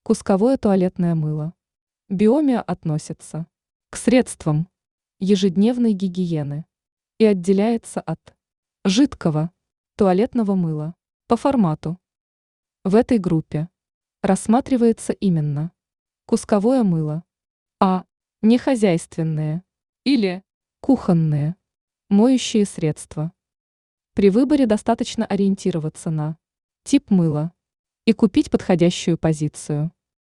Кусковое туалетное мыло. Биомиа относится к средствам ежедневной гигиены и отделяется от жидкого туалетного мыла по формату. В этой группе рассматривается именно кусковое мыло, а не хозяйственные или кухонные моющие средства. При выборе достаточно ориентироваться на тип мыла и купить подходящую позицию.